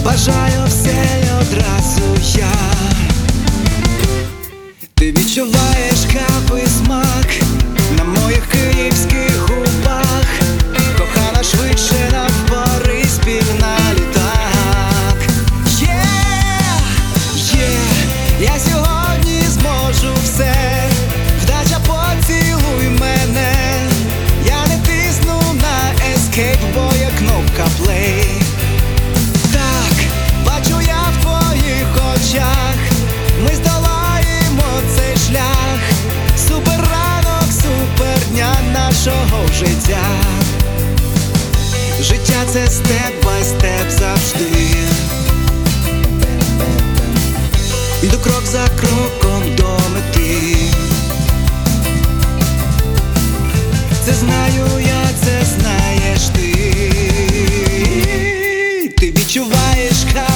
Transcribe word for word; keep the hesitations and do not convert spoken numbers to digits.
бажаю все й одразу я. Ти відчуваєш кавий смак на моїх київських губах. Кохана, швидше нам в Бориспіль на літак. Є, є, я сьогодні зможу все. Вдача, поцілуй мене. Я не тисну на ескейп, бо є кнопка плей. Так, бачу я в твоїх очах, ми здолаємо цей шлях. Супер ранок, супер дня нашого життя. Життя — це степ бай степ завжди. Йду крок за кроком до мети. Це знаю я, це знаєш ти. Ти відчуваєш кайф